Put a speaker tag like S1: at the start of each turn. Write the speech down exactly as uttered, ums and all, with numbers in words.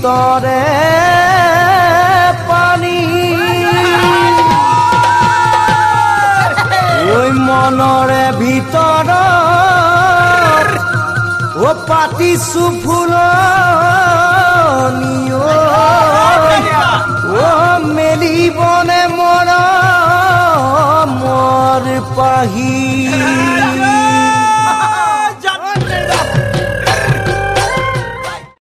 S1: ভিতৰে পানী ঐ মনৰে ভিতৰত ও পাতিছো ফুলনি ও মেলিবনে মৰমৰ পাহি